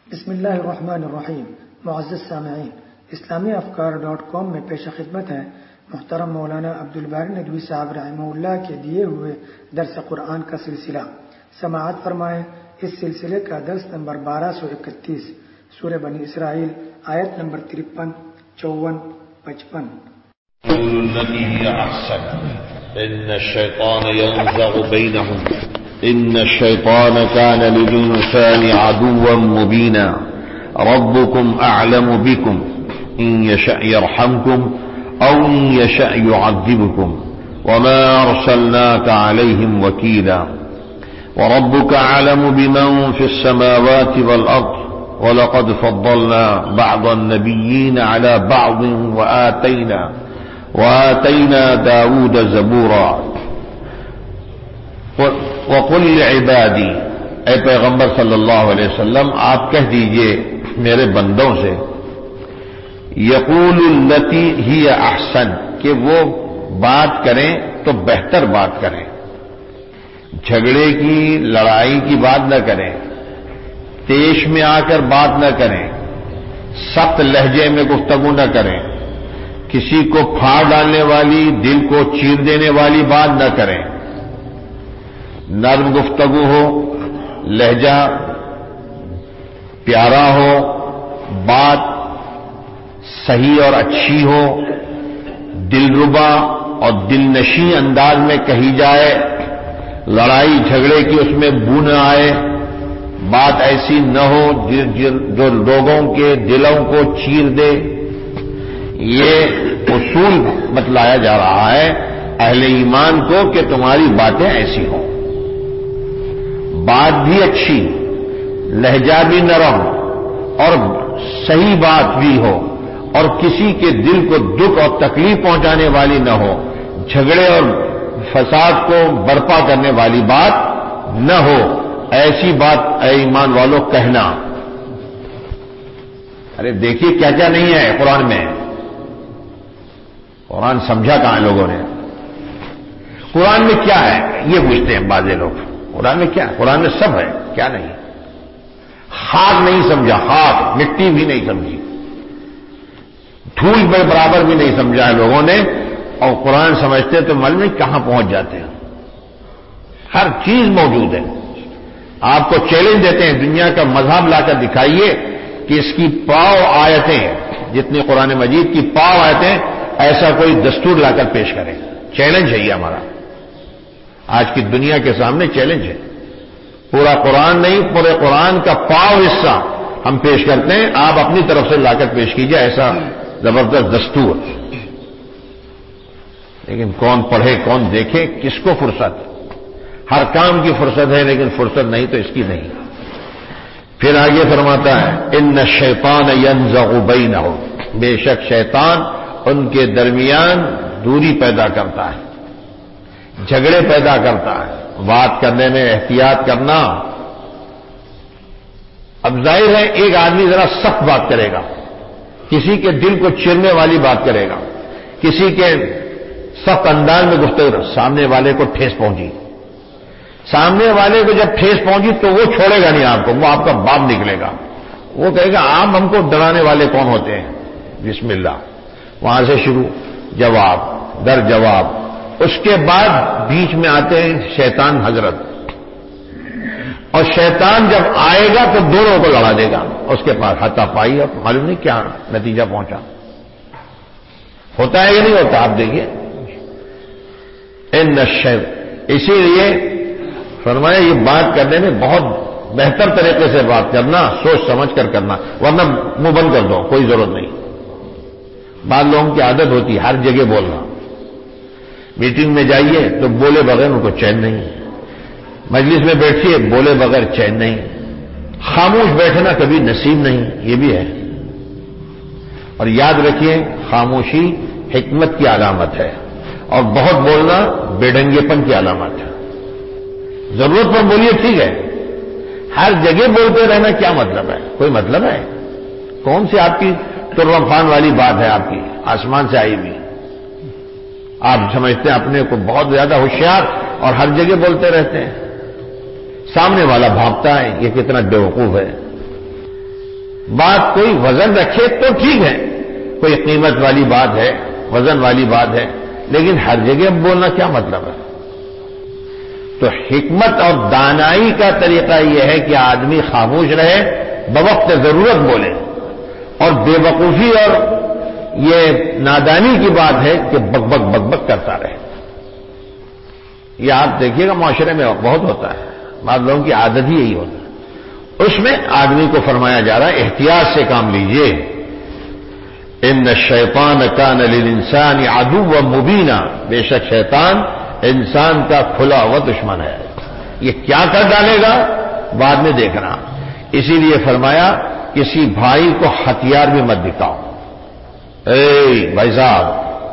بسم اللہ الرحمن الرحیم. معزز سامعین، اسلامی افکار.com میں پیش خدمت ہے محترم مولانا عبدالباری ندوی صاحب رحمہ اللہ کے دیے ہوئے درس قرآن کا سلسلہ. سماعت فرمائیں. اس سلسلے کا درس نمبر 1231، سورہ بنی اسرائیل، آیت نمبر 53، 54، 55. التي هي أحسن إن الشيطان ينزغ بينهم إن الشيطان كان للإنسان عدوا مبينا ربكم أعلم بكم إن يشأ يرحمكم أو إن يشأ يعذبكم وما أرسلناك عليهم وكيلا وربك أعلم بمن في السماوات والأرض ولقد فضلنا بعض النبيين على بعض وآتينا داود زبورا وقل لعبادی، اے پیغمبر صلی اللہ علیہ وسلم آپ کہہ دیجئے میرے بندوں سے، یقول التی ہی احسن، کہ وہ بات کریں تو بہتر بات کریں، جھگڑے کی لڑائی کی بات نہ کریں، تیش میں آ کر بات نہ کریں، سخت لہجے میں گفتگو نہ کریں، کسی کو پھاڑ ڈالنے والی، دل کو چیر دینے والی بات نہ کریں، نرم گفتگو ہو، لہجہ پیارا ہو، بات صحیح اور اچھی ہو، دلربا اور دل نشیں انداز میں کہی جائے، لڑائی جھگڑے کی اس میں بو نہ آئے، بات ایسی نہ ہو جو لوگوں کے دلوں کو چیر دے. یہ اصول بتلایا جا رہا ہے اہل ایمان کو کہ تمہاری باتیں ایسی ہوں، بات بھی اچھی، لہجہ بھی نرم اور صحیح بات بھی ہو، اور کسی کے دل کو دکھ اور تکلیف پہنچانے والی نہ ہو، جھگڑے اور فساد کو برپا کرنے والی بات نہ ہو. ایسی بات اے ایمان والوں کہنا. ارے دیکھیے کیا کیا نہیں ہے قرآن میں. قرآن سمجھا کہاں لوگوں نے؟ قرآن میں کیا ہے یہ پوچھتے ہیں بعض لوگ. قرآن میں کیا ہے؟ قرآن میں سب ہے، کیا نہیں؟ خاک نہیں سمجھا، خاک مٹی بھی نہیں سمجھی، دھول میں برابر بھی نہیں سمجھا ہے لوگوں نے، اور قرآن سمجھتے تو معلوم نہیں کہاں پہنچ جاتے ہیں. ہر چیز موجود ہے. آپ کو چیلنج دیتے ہیں دنیا کا مذہب لا کر دکھائیے کہ اس کی پاؤ آیتیں، جتنی قرآن مجید کی پاؤ آیتیں، ایسا کوئی دستور لا کر پیش کریں. چیلنج ہے یہ ہمارا، آج کی دنیا کے سامنے چیلنج ہے. پورا قرآن نہیں، پورے قرآن کا پاؤ حصہ ہم پیش کرتے ہیں، آپ اپنی طرف سے لا کر پیش کیجئے ایسا زبردست دستور. لیکن کون پڑھے، کون دیکھے، کس کو فرصت؟ ہر کام کی فرصت ہے لیکن فرصت نہیں تو اس کی نہیں. پھر آگے فرماتا ہے ان الشیطان ینزغ بینہم، بے شک شیطان ان کے درمیان دوری پیدا کرتا ہے، جھگڑے پیدا کرتا ہے. بات کرنے میں احتیاط کرنا. اب ظاہر ہے ایک آدمی ذرا سخت بات کرے گا، کسی کے دل کو چیرنے والی بات کرے گا، کسی کے سخت انداز میں گفتگو، سامنے والے کو ٹھیس پہنچی. سامنے والے کو جب ٹھیس پہنچی تو وہ چھوڑے گا نہیں آپ کو، وہ آپ کا باپ نکلے گا. وہ کہے گا آپ ہم کو ڈرانے والے کون ہوتے ہیں؟ بسم اللہ. وہاں سے شروع، جواب در جواب. اس کے بعد بیچ میں آتے ہیں شیطان حضرت، اور شیطان جب آئے گا تو دونوں کو لڑا دے گا. اس کے پاس ہاتھا پائی، اب معلوم نہیں کیا نتیجہ پہنچا. ہوتا ہے یا نہیں ہوتا؟ آپ دیکھیے. ان الشیطان، اسی لیے فرمایا یہ بات کرنے میں بہت بہتر طریقے سے بات کرنا، سوچ سمجھ کر کرنا، ورنہ منہ بند کر دو، کوئی ضرورت نہیں. بعض لوگوں کی عادت ہوتی ہے ہر جگہ بولنا. میٹنگ میں جائیے تو بولے بغیر ان کو چین نہیں، مجلس میں بیٹھیے بولے بغیر چین نہیں، خاموش بیٹھنا کبھی نصیب نہیں، یہ بھی ہے. اور یاد رکھیے خاموشی حکمت کی علامت ہے، اور بہت بولنا بے ڈنگے پن کی علامت ہے. ضرورت پر بولیے ٹھیک ہے، ہر جگہ بولتے رہنا کیا مطلب ہے؟ کوئی مطلب ہے؟ کون سی آپ کی ترفان والی بات ہے آپ کی آسمان سے آئی ہوئی؟ آپ سمجھتے ہیں اپنے کو بہت زیادہ ہوشیار اور ہر جگہ بولتے رہتے ہیں. سامنے والا بھاگتا ہے یہ کتنا بیوقوف ہے. بات کوئی وزن رکھے تو ٹھیک ہے، کوئی قیمت والی بات ہے، وزن والی بات ہے، لیکن ہر جگہ بولنا کیا مطلب ہے؟ تو حکمت اور دانائی کا طریقہ یہ ہے کہ آدمی خاموش رہے، بوقت ضرورت بولے، اور بے وقوفی اور یہ نادانی کی بات ہے کہ بک بک بک بک کرتا رہے۔ یہ آپ دیکھیے گا معاشرے میں بہت ہوتا ہے، بعض لوگوں کی عادت ہی یہی ہوتا ہے۔ اس میں آدمی کو فرمایا جا رہا ہے احتیاط سے کام لیجئے۔ ان الشیطان کان للانسان عدوا مبینا، بے شک شیطان انسان کا کھلا ہوا دشمن ہے، یہ کیا کر ڈالے گا بعد میں دیکھنا۔ اسی لیے فرمایا کسی بھائی کو ہتھیار بھی مت دکھاؤ۔ اے بھائی صاحب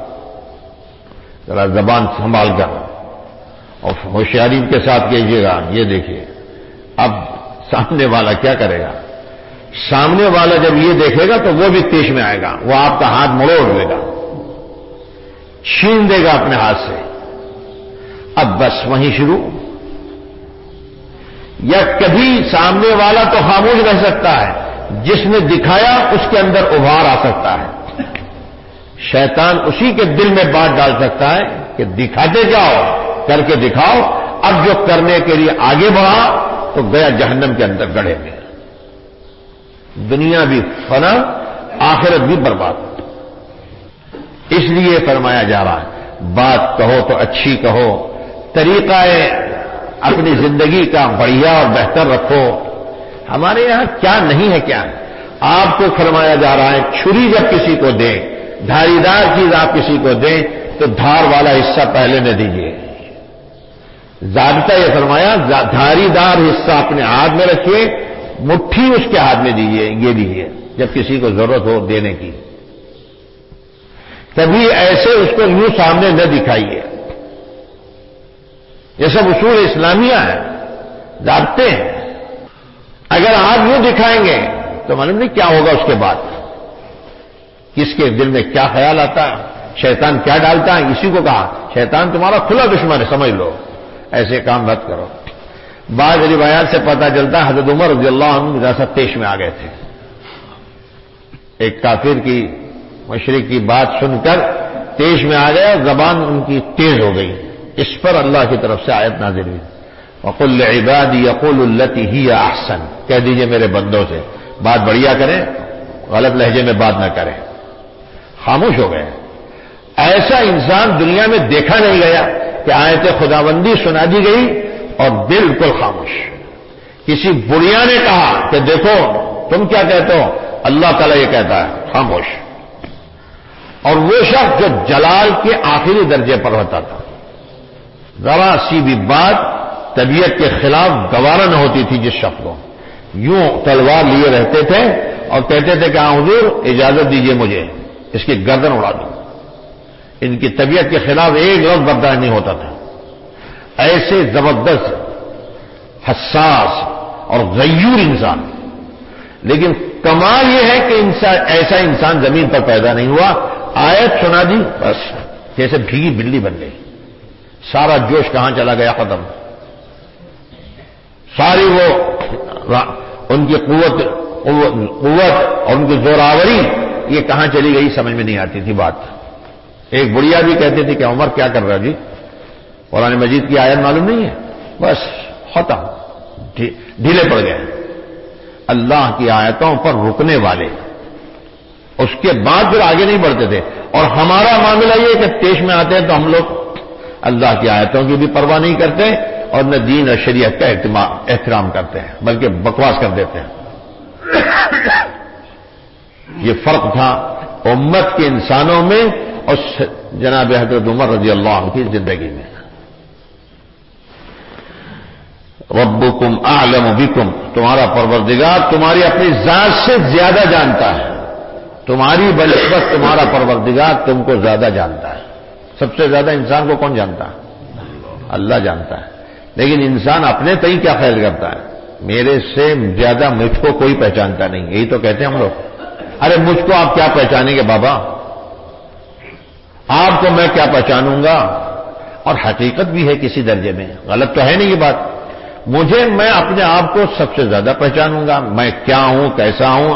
ذرا زبان سنبھال کر اور ہوشیاری کے ساتھ کہیے گا۔ یہ دیکھیے اب سامنے والا کیا کرے گا، سامنے والا جب یہ دیکھے گا تو وہ بھی پیش میں آئے گا، وہ آپ کا ہاتھ مڑوڑ دے گا، چھین دے گا اپنے ہاتھ سے۔ اب بس وہیں شروع، یا کبھی سامنے والا تو خاموش رہ سکتا ہے، جس نے دکھایا اس کے اندر ابھار آ سکتا ہے۔ شیطان اسی کے دل میں بات ڈال سکتا ہے کہ دکھاتے جاؤ، کر کے دکھاؤ، اب جو کرنے کے لیے آگے بڑھا تو گیا جہنم کے اندر گڑھے میں، دنیا بھی فنا آخرت بھی برباد۔ اس لیے فرمایا جا رہا ہے بات کہو تو اچھی کہو، طریقہ اپنی زندگی کا بڑھیا اور بہتر رکھو۔ ہمارے یہاں کیا نہیں ہے، کیا ہے؟ آپ کو فرمایا جا رہا ہے چھری جب کسی کو دیں، دھاری دار چیز آپ کسی کو دیں تو دھار والا حصہ پہلے نہ دیجیے۔ ضابطہ یہ فرمایا دھاری دار حصہ اپنے ہاتھ میں رکھیے، مٹھی اس کے ہاتھ میں دیجیے، یہ دیجیے جب کسی کو ضرورت ہو دینے کی۔ کبھی ایسے اس کو یوں سامنے نہ دکھائیے۔ یہ سب اصول اسلامیہ ہیں، ضابطے ہیں۔ اگر آپ یوں دکھائیں گے تو معلوم نہیں کیا ہوگا اس کے بعد، کس کے دل میں کیا خیال آتا ہے، شیطان کیا ڈالتا ہے۔ اسی کو کہا شیطان تمہارا کھلا دشمن ہے، سمجھ لو، ایسے کام مت کرو۔ بعض روایات سے پتہ چلتا ہے حضرت عمر رضی اللہ عنہ ریاست پیش میں آ گئے تھے، ایک کافر کی مشرک کی بات سن کر پیش میں آ گئے، زبان ان کی تیز ہو گئی۔ اس پر اللہ کی طرف سے آیت نازل ہوئی، وَقُلْ لِعِبَادِي يَقُولُوا الَّتِي هِيَ أَحْسَنُ، کہہ دیجئے میرے بندوں سے بات بڑھیا کریں، غلط لہجے میں بات نہ کریں۔ خاموش ہو گئے۔ ایسا انسان دنیا میں دیکھا نہیں گیا کہ آیت خداوندی سنا دی گئی اور بالکل خاموش۔ کسی بڑھیا نے کہا کہ دیکھو تم کیا کہتے ہو، اللہ تعالیٰ یہ کہتا ہے، خاموش۔ اور وہ شخص جو جلال کے آخری درجے پر ہوتا تھا، ذرا سی بھی بات طبیعت کے خلاف گوارا نہ ہوتی تھی جس شخص کو، یوں تلوار لیے رہتے تھے اور کہتے تھے کہ حضور اجازت دیجئے مجھے اس کی گردن اڑا دوں۔ ان کی طبیعت کے خلاف ایک لفظ برداشت نہیں ہوتا تھا۔ ایسے زبردست، حساس اور غیور انسان، لیکن کمال یہ ہے کہ ایسا انسان زمین پر پیدا نہیں ہوا۔ آیت سنا دی بس جیسے بھیگی بلی بن گئی، سارا جوش کہاں چلا گیا، ختم۔ ساری وہ ان کی قوت اور ان کی زوراوری یہ کہاں چلی گئی سمجھ میں نہیں آتی تھی بات۔ ایک بڑھیا بھی کہتے تھے کہ عمر کیا کر رہا جی، قرآن مجید کی آیت معلوم نہیں ہے، بس ختم، ڈھیلے پڑ گئے۔ اللہ کی آیتوں پر رکنے والے، اس کے بعد پھر آگے نہیں بڑھتے تھے۔ اور ہمارا معاملہ یہ کہ پیش میں آتے ہیں تو ہم لوگ اللہ کی آیتوں کی بھی پرواہ نہیں کرتے اور نہ دین اور شریعت کا احترام کرتے ہیں، بلکہ بکواس کر دیتے ہیں۔ یہ فرق تھا امت کے انسانوں میں اور جناب حضرت عمر رضی اللہ عنہ کی زندگی میں۔ ربکم اعلم بکم، تمہارا پروردگار تمہاری اپنی ذات سے زیادہ جانتا ہے، تمہاری بنسبت تمہارا پروردگار تم کو زیادہ جانتا ہے۔ سب سے زیادہ انسان کو کون جانتا ہے؟ اللہ جانتا ہے۔ لیکن انسان اپنے تئیں کیا خیال کرتا ہے، میرے سے زیادہ مجھ کو کوئی پہچانتا نہیں، یہی تو کہتے ہیں ہم لوگ۔ ارے مجھ کو آپ کیا پہچانیں گے بابا، آپ کو میں کیا پہچانوں گا۔ اور حقیقت بھی ہے کسی درجے میں، غلط تو ہے نہیں یہ بات۔ میں اپنے آپ کو سب سے زیادہ پہچانوں گا، میں کیا ہوں، کیسا ہوں،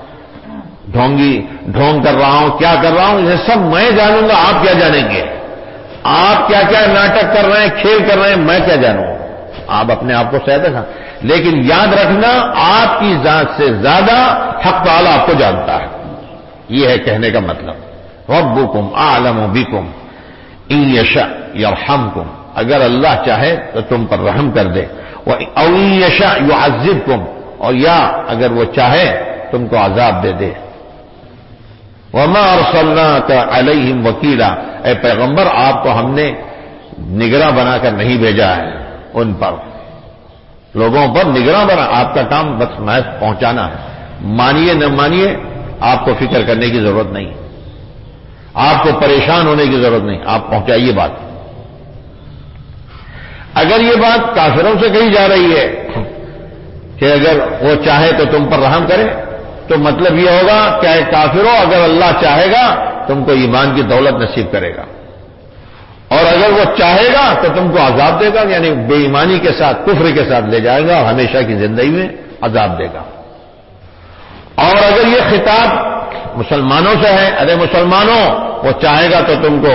ڈھونگ کر رہا ہوں، کیا کر رہا ہوں، یہ سب میں جانوں گا، آپ کیا جانیں گے؟ آپ کیا کیا ناٹک کر رہے ہیں، کھیل کر رہے ہیں، میں کیا جانوں؟ آپ اپنے آپ کو شاید رکھا، لیکن یاد رکھنا آپ کی ذات سے زیادہ حق تعالی آپ کو جانتا ہے. یہ ہے کہنے کا مطلب. ربکم اعلم بکم ان یشاء یرحمکم، اگر اللہ چاہے تو تم پر رحم کر دے، او ان یشاء یعذبکم، اور یا اگر وہ چاہے تم کو عذاب دے دے. وما ارسلناک علیہم وکیلا، اے پیغمبر آپ کو ہم نے نگراں بنا کر نہیں بھیجا ہے ان پر، لوگوں پر نگراں بنا، آپ کا کام بس محض پہنچانا ہے. مانیے نہ مانیے آپ کو فکر کرنے کی ضرورت نہیں، آپ کو پریشان ہونے کی ضرورت نہیں، آپ پہنچائیے بات. اگر یہ بات کافروں سے کہی جا رہی ہے کہ اگر وہ چاہے تو تم پر رحم کرے، تو مطلب یہ ہوگا کہ اے کافروں اگر اللہ چاہے گا تم کو ایمان کی دولت نصیب کرے گا، اور اگر وہ چاہے گا تو تم کو عذاب دے گا، یعنی بے ایمانی کے ساتھ کفر کے ساتھ لے جائے گا اور ہمیشہ کی زندگی میں عذاب دے گا. اور اگر یہ خطاب مسلمانوں سے ہے، ارے مسلمانوں وہ چاہے گا تو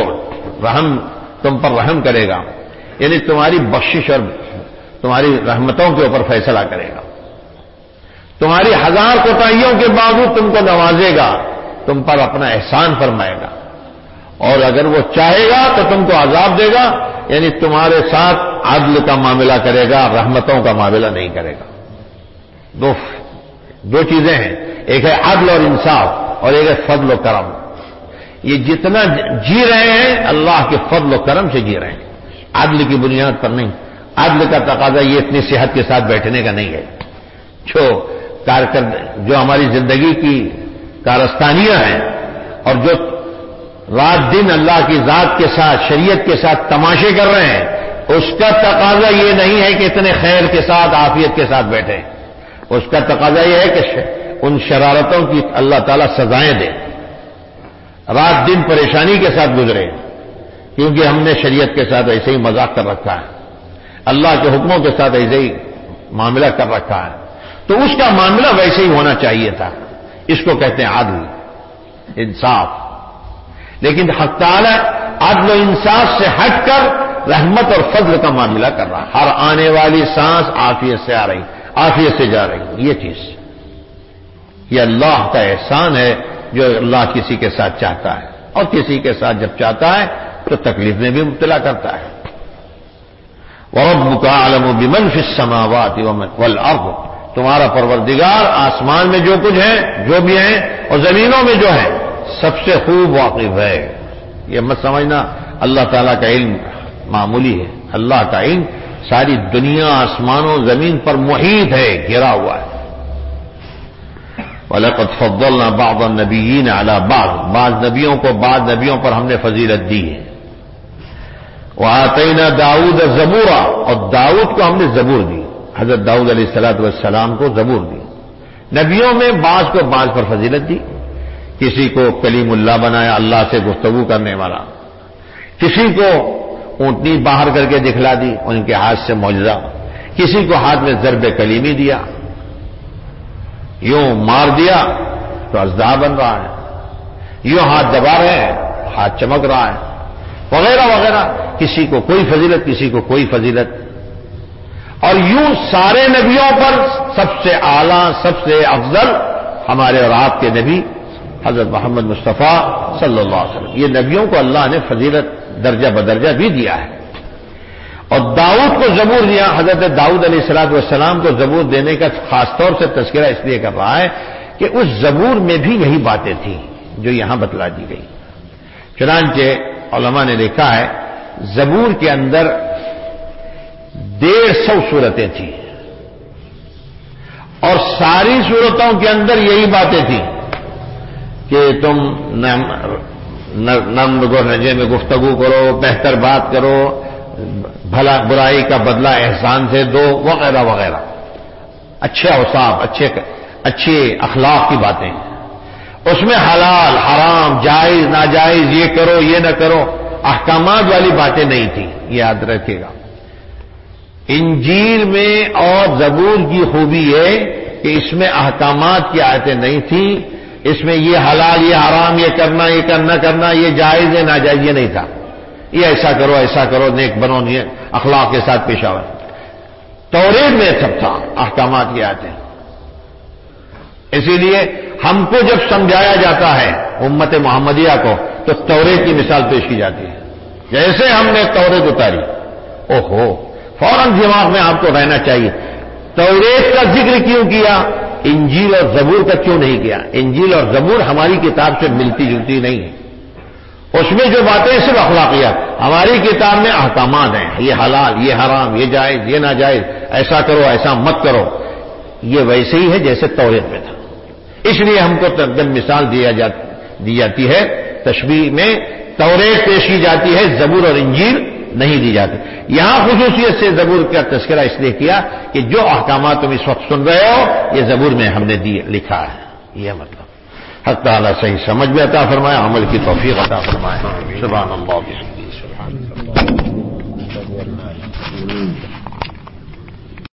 تم پر رحم کرے گا، یعنی تمہاری بخشش اور تمہاری رحمتوں کے اوپر فیصلہ کرے گا، تمہاری ہزار کوتاہیوں کے باوجود تم کو نوازے گا، تم پر اپنا احسان فرمائے گا. اور اگر وہ چاہے گا تو تم کو عذاب دے گا، یعنی تمہارے ساتھ عدل کا معاملہ کرے گا، رحمتوں کا معاملہ نہیں کرے گا. دو چیزیں ہیں، ایک ہے عدل اور انصاف، اور ایک ہے فضل و کرم. یہ جتنا جی رہے ہیں اللہ کے فضل و کرم سے جی رہے ہیں، عدل کی بنیاد پر نہیں. عدل کا تقاضا یہ اتنی صحت کے ساتھ بیٹھنے کا نہیں ہے. جو ہماری زندگی کی کارستانیاں ہیں اور جو رات دن اللہ کی ذات کے ساتھ، شریعت کے ساتھ تماشے کر رہے ہیں، اس کا تقاضا یہ نہیں ہے کہ اتنے خیر کے ساتھ عافیت کے ساتھ بیٹھیں. اس کا تقاضا یہ ہے کہ ان شرارتوں کی اللہ تعالیٰ سزائیں دے، رات دن پریشانی کے ساتھ گزرے، کیونکہ ہم نے شریعت کے ساتھ ایسے ہی مذاق کر رکھا ہے، اللہ کے حکموں کے ساتھ ایسے ہی معاملہ کر رکھا ہے، تو اس کا معاملہ ویسے ہی ہونا چاہیے تھا. اس کو کہتے ہیں عدل، انصاف. لیکن حق تعالی عدل و انصاف سے ہٹ کر رحمت اور فضل کا معاملہ کر رہا ہے. ہر آنے والی سانس عافیت سے آ رہی، عافیت سے جا رہی. یہ چیز، یہ اللہ کا احسان ہے جو اللہ کسی کے ساتھ چاہتا ہے، اور کسی کے ساتھ جب چاہتا ہے تو تکلیف میں بھی مبتلا کرتا ہے. وَرَبُّكَ أَعْلَمُ بِمَنْ فِي السَّمَاوَاتِ وَالْأَرْضِ، تمہارا پروردگار آسمان میں جو کچھ ہے، جو بھی ہیں، اور زمینوں میں جو ہے، سب سے خوب واقف ہے. یہ مت سمجھنا اللہ تعالیٰ کا علم معمولی ہے. اللہ کا علم ساری دنیا، آسمانوں، زمین پر محیط ہے، گھرا ہوا ہے. وَلَقَدْ فَضَّلْنَا بَعْضَ النَّبِيِّينَ عَلَى بَعْضٍ، بعض نبیوں کو بعض نبیوں پر ہم نے فضیلت دی ہے. وَآتَيْنَا دَاوُودَ زَبُورًا، اور داؤد کو ہم نے زبور دی، حضرت داؤد علیہ السلام کو زبور دی. نبیوں میں بعض کو بعض پر فضیلت دی. کسی کو کلیم اللہ بنایا، اللہ سے گفتگو کرنے والا. کسی کو اونٹنی باہر کر کے دکھلا دی، ان کے ہاتھ سے معجزہ. کسی کو ہاتھ میں ضرب کلیمی دیا، یوں مار دیا تو اژدہا بن رہا ہے، یوں ہاتھ دبا رہے ہیں ہاتھ چمک رہا ہے، وغیرہ وغیرہ. کسی کو کوئی فضیلت، کسی کو کوئی فضیلت. اور یوں سارے نبیوں پر سب سے اعلیٰ، سب سے افضل ہمارے اور آپ کے نبی حضرت محمد مصطفیٰ صلی اللہ علیہ وسلم. یہ نبیوں کو اللہ نے فضیلت درجہ بدرجہ بھی دیا ہے. اور داؤد کو زبور دیا. حضرت داؤد علیہ السلام کو زبور دینے کا خاص طور سے تذکرہ اس لیے کر رہا ہے کہ اس زبور میں بھی یہی باتیں تھیں جو یہاں بتلا دی گئی. چنانچہ علماء نے لکھا ہے زبور کے اندر 150 صورتیں تھیں، اور ساری صورتوں کے اندر یہی باتیں تھیں کہ تم نرم گہرجے میں گفتگو کرو، بہتر بات کرو، بھلا برائی کا بدلہ احسان سے دو، وغیرہ وغیرہ. اچھے اوصاف، اچھے اخلاق کی باتیں. اس میں حلال حرام، جائز ناجائز، یہ کرو یہ نہ کرو، احکامات والی باتیں نہیں تھیں. یہ یاد رکھیے گا. انجیل میں اور زبور کی خوبی ہے کہ اس میں احکامات کی آیتیں نہیں تھیں، اس میں یہ حلال یہ حرام یہ کرنا نہ کرنا یہ جائز ہے ناجائز یہ نہیں تھا، یہ ایسا کرو نیک بنو اخلاق کے ساتھ پیش آؤ۔ توریت میں سب تھا احکامات کی آیتیں۔ اسی لیے ہم کو جب سمجھایا جاتا ہے امت محمدیہ کو تو توریت کی مثال پیش کی جاتی ہے۔ جیسے ہم نے توریت اتاری اوہو فوراً دماغ میں آپ کو رہنا چاہیے توریت کا ذکر کیوں کیا، انجیل اور زبور کا کیوں نہیں کیا؟ انجیل اور زبور ہماری کتاب سے ملتی جلتی نہیں ہے، اس میں جو باتیں صرف اخلاقیات، ہماری کتاب میں احکامات ہیں، یہ حلال یہ حرام یہ جائز یہ ناجائز، ایسا کرو ایسا مت کرو، یہ ویسے ہی ہے جیسے توریت میں تھا۔ اس لیے ہم کو تقدم مثال دی جاتی ہے، تشبیہ میں توریت پیش کی جاتی ہے، زبور اور انجیل نہیں دی جاتی۔ یہاں خصوصیت سے زبور کا تذکرہ اس لیے کیا کہ جو احکامات تم اس وقت سن رہے ہو یہ زبور میں ہم نے لکھا ہے، یہ مطلب حق تعالیٰ صحیح سمجھ میں عطا فرمائے، عمل کی توفیق عطا فرمائے۔ سبحان اللہ۔